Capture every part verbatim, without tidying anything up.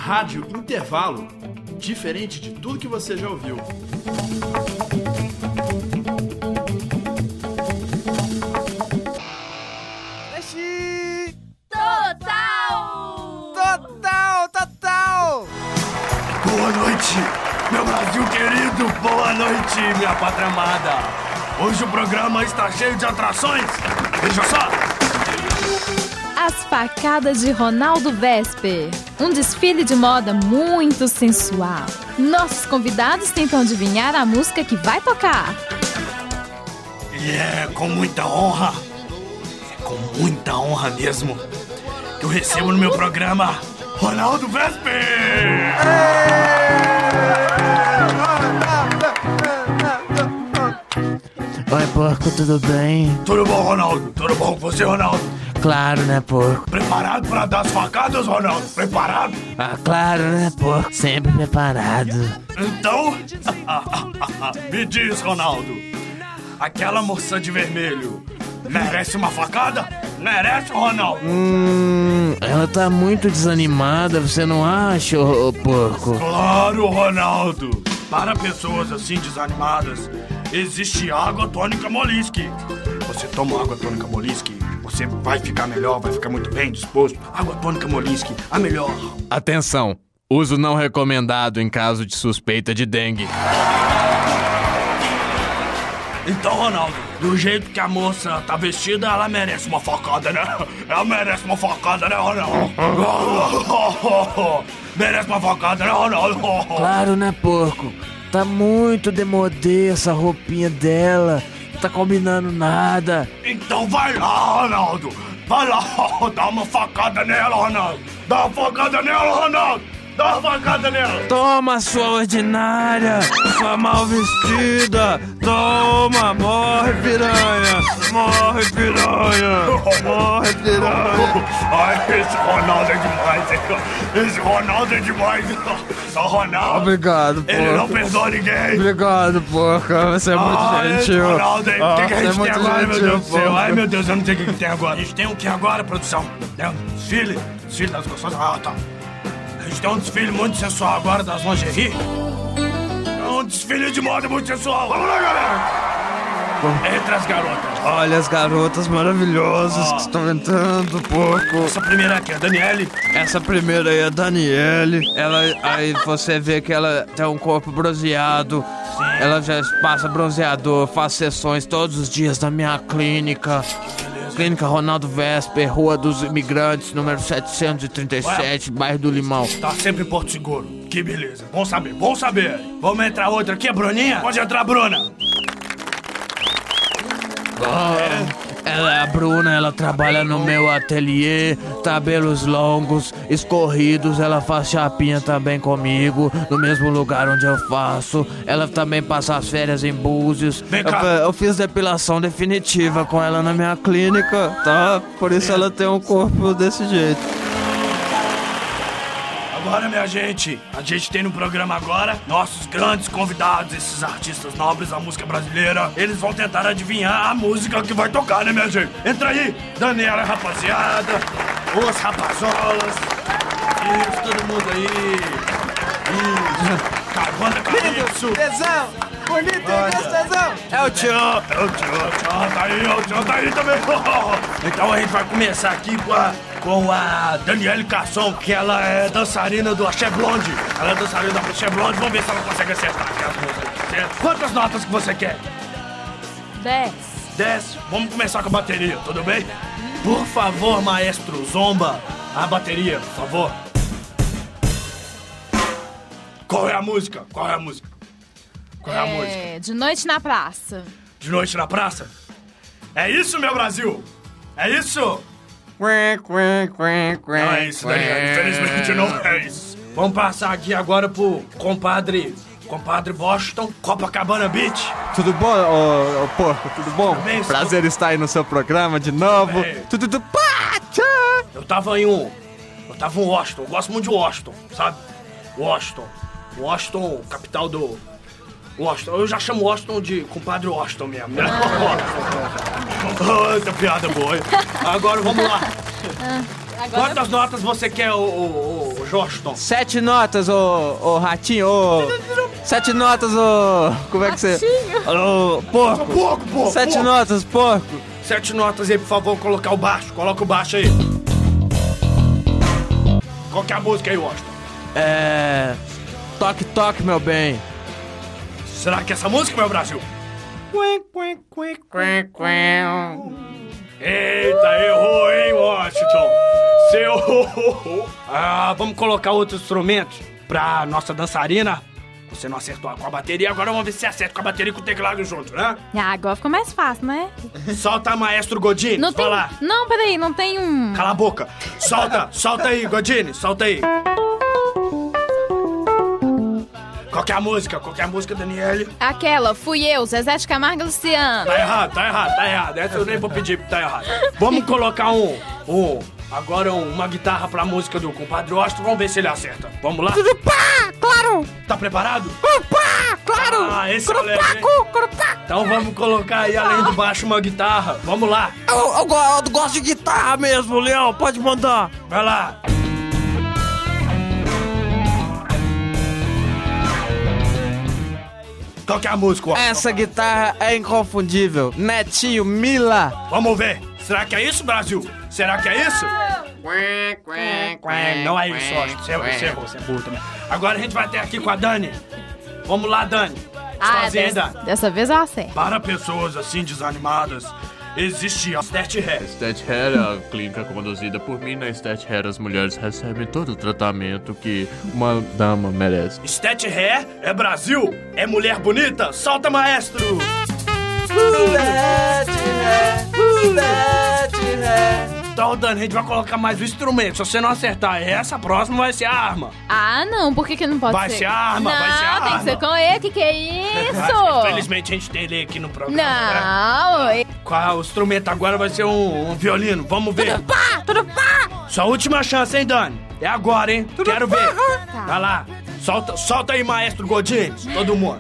Rádio Intervalo, diferente de tudo que você já ouviu. Total! Total, total! Boa noite, meu Brasil querido! Boa noite, minha pátria amada! Hoje o programa está cheio de atrações! Veja só! As facadas de Ronaldo Vesper. Um desfile de moda muito sensual. Nossos convidados tentam adivinhar a música que vai tocar. E é com muita honra, é com muita honra mesmo, que eu recebo no meu programa Ronaldo Vesper! Oi, porco, tudo bem? Tudo bom, Ronaldo? Tudo bom com você, Ronaldo? Claro, né, porco? Preparado para dar as facadas, Ronaldo? Preparado? Ah, claro, né, porco? Sempre preparado. Então, me diz, Ronaldo, aquela moça de vermelho merece uma facada? Merece, Ronaldo? Hum, ela tá muito desanimada, você não acha, ô, ô porco? Claro, Ronaldo. Para pessoas assim desanimadas, existe água tônica Molisque. Você toma água tônica Molisque, você vai ficar melhor, vai ficar muito bem disposto. Água tônica Molisque, a melhor. Atenção, uso não recomendado em caso de suspeita de dengue. Então, Ronaldo, do jeito que a moça tá vestida, ela merece uma facada, né? Ela merece uma facada, né, Ronaldo? Merece uma facada, né, Ronaldo? Claro, né, porco? Tá muito demodê essa roupinha dela. Não tá combinando nada. Então vai lá, Ronaldo. Vai lá, dá uma facada nela, Ronaldo. Dá uma facada nela, Ronaldo. Dá uma facada nela. Toma, sua ordinária, sua mal vestida. Toma, morre, piranha. Morre, piranha. Morre, piranha. Ai, esse Ronaldo é demais, hein? Esse Ronaldo é demais. O Ronaldo. Obrigado, porco. Ele não perdoa ninguém. Obrigado, porco. Você é muito Ah, esse gentil. Ronaldo, hein? O Ah, que, que a você é gente tem muito agora, meu gentil, Deus do céu? porco. Ai, meu Deus, eu não sei o que, que tem agora. A gente tem o que agora, produção? Tem um desfile? Desfile das gostosas? Ah, tá. A gente tem um desfile muito sensual agora das lingerie. É um desfile de moda muito sensual. Vamos lá, galera. Entre as garotas. Olha as garotas maravilhosas Ah. que estão entrando, porco. Essa primeira aqui é a Daniele. Essa primeira aí é a Daniele. Ela, aí você vê que ela tem um corpo bronzeado. Sim. Ela já passa bronzeador, faz sessões todos os dias na minha clínica. Clínica Ronaldo Vesper, Rua dos Imigrantes, número setecentos e trinta e sete, bairro do Limão. Tá sempre em Porto Seguro. Que beleza. Bom saber, bom saber. Vamos entrar outra aqui, a Bruninha? Pode entrar, Bruna. Oh, ela é a Bruna, ela trabalha no meu ateliê, cabelos longos, escorridos, ela faz chapinha também comigo, no mesmo lugar onde eu faço. Ela também passa as férias em Búzios. Vem cá. Eu, eu fiz depilação definitiva com ela na minha clínica, tá? Por isso ela tem um corpo desse jeito. Agora, minha gente, a gente tem no programa agora nossos grandes convidados, esses artistas nobres da música brasileira. Eles vão tentar adivinhar a música que vai tocar, né, minha gente? Entra aí, Daniela, rapaziada, os rapazolas, isso, todo mundo aí. Isso, Carvana Calypso. Tesão! Bonito, hein, tesão! É o tio, é o tio, o tio tá aí, o tio tá aí também. Então a gente vai começar aqui com a, com a Daniele Casson, que ela é dançarina do Axé Blonde. Ela é dançarina do Axé Blonde, vamos ver se ela consegue acertar aquelas músicas, certo? Quantas notas que você quer? Dez. Dez. Vamos começar com a bateria, tudo bem? Por favor, maestro Zomba, a bateria, por favor. Qual é a música? Qual é a música? Qual é a música? É, de noite na praça. De noite na praça? É isso, meu Brasil? É isso? Não é isso, Daniel. Infelizmente não é isso. Vamos passar aqui agora pro compadre... Compadre Washington, Copacabana Beach. Tudo bom, ô, ô porco? Tudo bom? Tudo bem, Prazer senhor. estar aí no seu programa de novo. Bem. Tudo, tudo, pá, tchá. Eu tava em um... Eu tava em Washington. Eu gosto muito de Washington, sabe? Washington. Washington, capital do... Washington. Eu já chamo Washington de compadre Washington mesmo, né? Oh, essa piada é boa, hein? Agora vamos lá. Agora... Quantas notas você quer, ô, ô, ô Joston? Sete notas, ô, ô ratinho, ô... Sete notas, ô... Como é que você... Ô, porco. Porco, porco, Sete porco. notas, porco. Sete notas aí, por favor, colocar o baixo. Coloca o baixo aí. Qual que é a música aí, Washington? É... Toque, toque, meu bem. Será que é essa música, meu Brasil? Eita, errou, hein, Washington? Você errou. Ah, vamos colocar outros instrumentos pra nossa dançarina. Você não acertou com a bateria, agora vamos ver se você acerta com a bateria e com o teclado junto, né? Ah, agora ficou mais fácil, né? Solta, maestro Godini, Não tem... falar. Não, peraí, não tem um... Cala a boca. Solta, solta aí, Godini, solta aí. Qual que é a música? Qual que é a música, Daniele? Aquela, fui eu, Zezé de Camargo e Luciano. Tá errado, tá errado, tá errado. Essa eu nem vou pedir porque tá errado. Vamos colocar um, um, agora um, uma guitarra pra música do compadre Washington. Vamos ver se ele acerta. Vamos lá? Tudo pá, claro. Tá preparado? Pá, claro. Ah, esse é o leve, hein? Então vamos colocar aí, além do baixo, uma guitarra. Vamos lá. Eu, eu, go- eu gosto de guitarra mesmo, Leão. Pode mandar. Vai lá. Qual que é a música, Washington? Essa guitarra é inconfundível. Netinho, Mila. Vamos ver. Será que é isso, Brasil? Será que é isso? Não é isso, Washington. Você errou, você errou, você é burro também. Agora a gente vai até aqui com a Dani. Vamos lá, Dani. Ah, Sozinha, dessa, Dani. dessa vez eu acerto. Para pessoas assim desanimadas, existe a Stat Hair. Stat Hair é a clínica conduzida por mim. Na Stat Hair as mulheres recebem todo o tratamento que uma dama merece. Stat Hair é Brasil, é mulher bonita, solta, maestro! Então, Dani, a gente vai colocar mais um instrumento. Se você não acertar essa, a próxima vai ser a arma. Ah, não, por que que não pode Vai ser? ser arma, não, vai ser tem arma. que ser com ele, que que é isso? Infelizmente a gente tem ele aqui no programa. né? Não, e- Qual o instrumento agora vai ser um, um violino. Vamos ver. Tudo pá, tudo pá. Sua última chance, hein, Dani? É agora, hein? Quero ver. Tá. Vai lá. Solta, solta aí, maestro Godini. Todo mundo.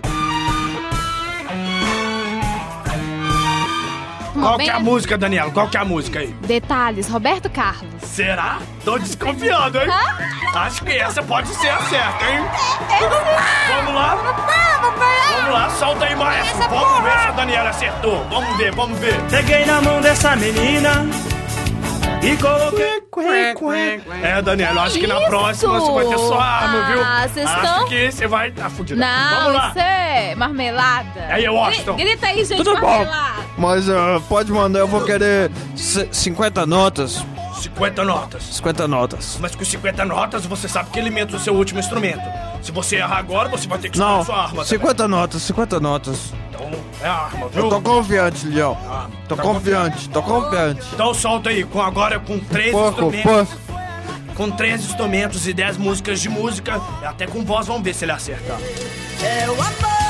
Qual que é a bem- música, Daniela? Qual que é a música aí? Detalhes, Roberto Carlos. Será? Tô desconfiando, hein? Acho que essa pode ser a certa, hein? Vamos lá? Vamos lá, solta aí, maestro. Vamos ver se a Daniela acertou. Vamos ver, vamos ver. Peguei na mão dessa menina e coloquei. É, Daniela, eu acho que na Isso? próxima você vai ter sua arma, viu? Ah, vocês Acho estão- que você vai estar tá fudido. Não, Vamos lá. isso é marmelada. Aí, Washington. Gri- Grita aí, gente, Tudo bom. marmelada. Mas uh, pode mandar, eu vou querer c- cinquenta notas. cinquenta notas. cinquenta notas. Mas com cinquenta notas, você sabe que alimenta o seu último instrumento. Se você errar agora, você vai ter que Não, escolher sua arma. cinquenta notas, cinquenta notas. Também. Então, é a arma, viu? Eu tô confiante, Leão. Ah, Tô tá confiante, tô confiante. Então solta aí, com agora com três Porco, instrumentos. porco. Com três instrumentos e dez músicas de música, até com voz, vamos ver se ele acerta. É o amor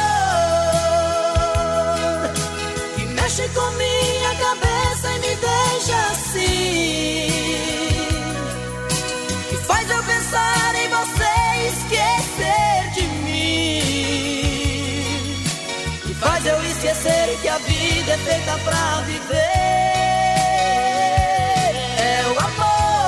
que mexe com minha cabeça e me deixa assim, que faz eu pensar em você e esquecer de mim, que faz eu esquecer que a vida é feita pra viver. É o amor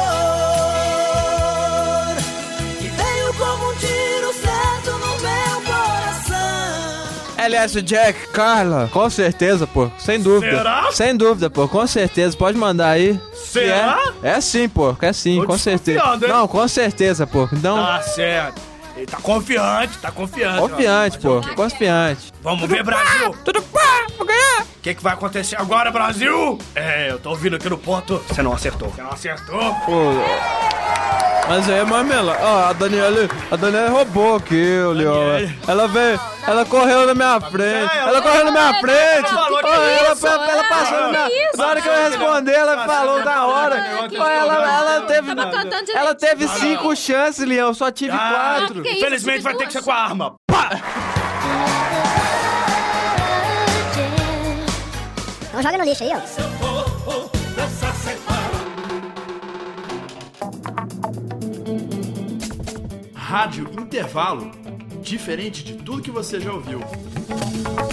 que veio como um tiro certo no meu coração. L S Jack, Carla, com certeza, pô, sem dúvida. Será? Sem dúvida, pô, com certeza, pode mandar aí. Será? É, é sim, pô, é sim, Tô com certeza. desconfiando, hein? Não, com certeza, pô. Então, Tá certo. Ele tá confiante, tá confiante. confiante, ó. pô, Fazer o quê? confiante. Vamos ver, Brasil. Tudo pá, vou ganhar. O que, que vai acontecer agora, Brasil? É, eu tô ouvindo aqui no ponto. Você não acertou. Você não acertou? Pô, mas aí, Marmela, ó, a Daniela, a Daniela roubou aqui, o Leão. Daniela. Ela veio, ela correu na minha frente, É, ela ela- correu na minha Ela frente. falou que Ó, ela, isso, ela, ela é, passou na minha... que isso? Na hora que eu responder, ela falou da hora. Que Ó, ela, ela teve, Tava cantando direito. ela teve cinco chances, Leão, só tive Ah, quatro. que isso? Infelizmente vai ter que ser com a arma. Pá! Então joga no lixo aí, ó. Rádio Intervalo. Diferente de tudo que você já ouviu.